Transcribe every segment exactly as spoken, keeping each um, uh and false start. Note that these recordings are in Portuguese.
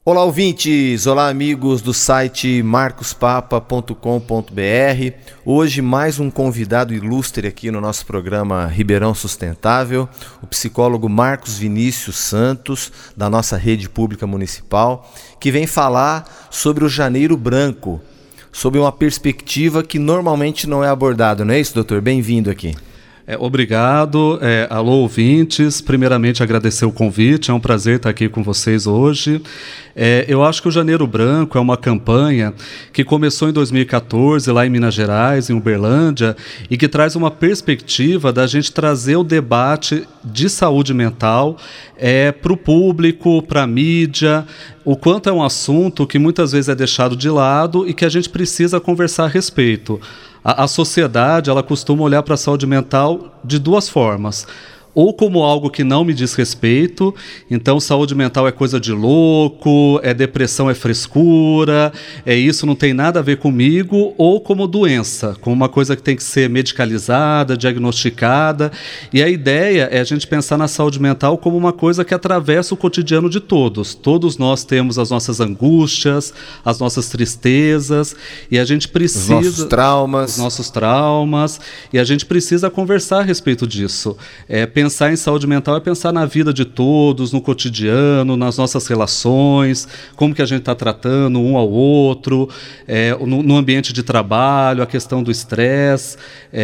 Olá, ouvintes! Olá, amigos do site marcos papa ponto com ponto b r. Hoje mais um convidado ilustre aqui no nosso programa Ribeirão Sustentável, o psicólogo Marcos Vinícius Santos, da nossa rede pública municipal, que vem falar sobre o Janeiro Branco, sob uma perspectiva que normalmente não é abordada, não é isso, doutor? Bem-vindo aqui. É, obrigado. É, alô, ouvintes. Primeiramente, agradecer o convite. É um prazer estar aqui com vocês hoje. É, eu acho que o Janeiro Branco é uma campanha que começou em dois mil e quatorze, lá em Minas Gerais, em Uberlândia, e que traz uma perspectiva da gente trazer o debate de saúde mental é, para o público, para a mídia, o quanto é um assunto que muitas vezes é deixado de lado e que a gente precisa conversar a respeito. A, a sociedade, ela costuma olhar para a saúde mental de duas formas. Ou como algo que não me diz respeito, então saúde mental é coisa de louco, é depressão é frescura, é isso não tem nada a ver comigo, ou como doença, como uma coisa que tem que ser medicalizada, diagnosticada. E a ideia é a gente pensar na saúde mental como uma coisa que atravessa o cotidiano de todos. Todos nós temos as nossas angústias, as nossas tristezas, e a gente precisa... Os nossos traumas. Os nossos traumas, e a gente precisa conversar a respeito disso. É, Pensar em saúde mental é pensar na vida de todos, no cotidiano, nas nossas relações, como que a gente está tratando um ao outro, é, no, no ambiente de trabalho, a questão do estresse.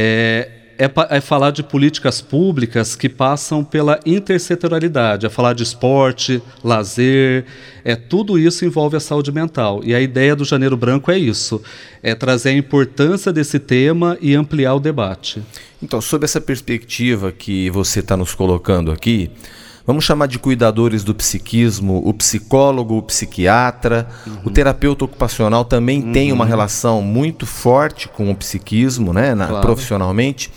É, é, é falar de políticas públicas que passam pela intersetorialidade, é falar de esporte, lazer, é, tudo isso envolve a saúde mental. E a ideia do Janeiro Branco é isso, é trazer a importância desse tema e ampliar o debate. Então, sob essa perspectiva que você está nos colocando aqui, vamos chamar de cuidadores do psiquismo, o psicólogo, o psiquiatra, uhum. o terapeuta ocupacional também uhum. tem uma relação muito forte com o psiquismo, né, na, claro. profissionalmente.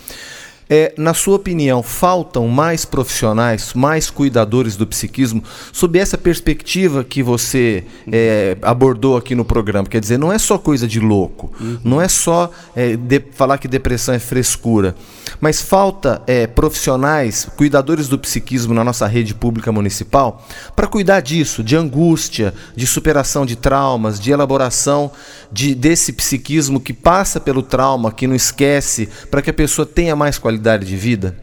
É, na sua opinião, faltam mais profissionais, mais cuidadores do psiquismo, sob essa perspectiva que você é, abordou aqui no programa? Quer dizer, não é só coisa de louco, uhum. não é só é, de, falar que depressão é frescura, mas falta é, profissionais, cuidadores do psiquismo na nossa rede pública municipal para cuidar disso, de angústia, de superação de traumas, de elaboração de, desse psiquismo que passa pelo trauma, que não esquece, para que a pessoa tenha mais qualidade de vida?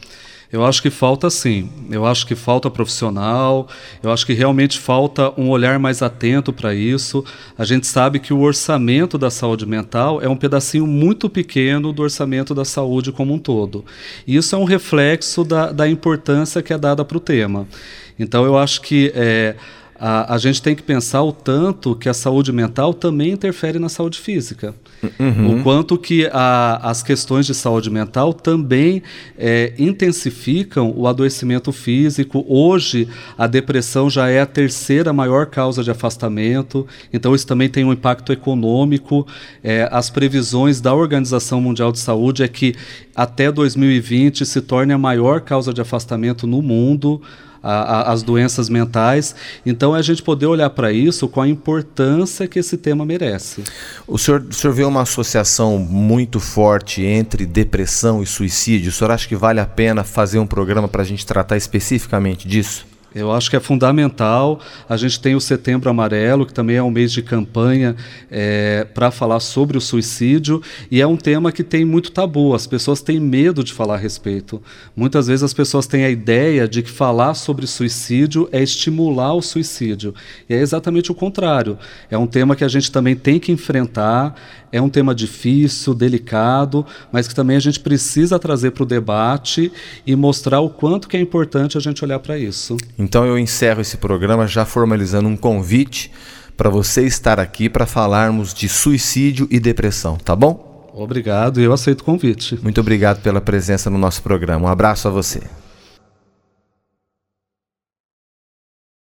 Eu acho que falta sim, eu acho que falta profissional, eu acho que realmente falta um olhar mais atento para isso. A gente sabe que o orçamento da saúde mental é um pedacinho muito pequeno do orçamento da saúde como um todo. E isso é um reflexo da, da importância que é dada para o tema. Então eu acho que é, a, a gente tem que pensar o tanto que a saúde mental também interfere na saúde física. Uhum. O quanto que a, as questões de saúde mental também é, intensificam o adoecimento físico. Hoje, a depressão já é a terceira maior causa de afastamento, então isso também tem um impacto econômico. É, as previsões da Organização Mundial de Saúde é que até dois mil e vinte se torne a maior causa de afastamento no mundo, A, a, as doenças mentais. Então é a gente poder olhar para isso com a importância que esse tema merece. O senhor, o senhor vê uma associação muito forte entre depressão e suicídio? O senhor acha que vale a pena fazer um programa para a gente tratar especificamente disso? Eu acho que é fundamental. A gente tem o Setembro Amarelo, que também é um mês de campanha é, para falar sobre o suicídio, e é um tema que tem muito tabu. As pessoas têm medo de falar a respeito. Muitas vezes as pessoas têm a ideia de que falar sobre suicídio é estimular o suicídio. E é exatamente o contrário. É um tema que a gente também tem que enfrentar, é um tema difícil, delicado, mas que também a gente precisa trazer para o debate e mostrar o quanto que é importante a gente olhar para isso. Então eu encerro esse programa já formalizando um convite para você estar aqui para falarmos de suicídio e depressão, tá bom? Obrigado, eu aceito o convite. Muito obrigado pela presença no nosso programa. Um abraço a você.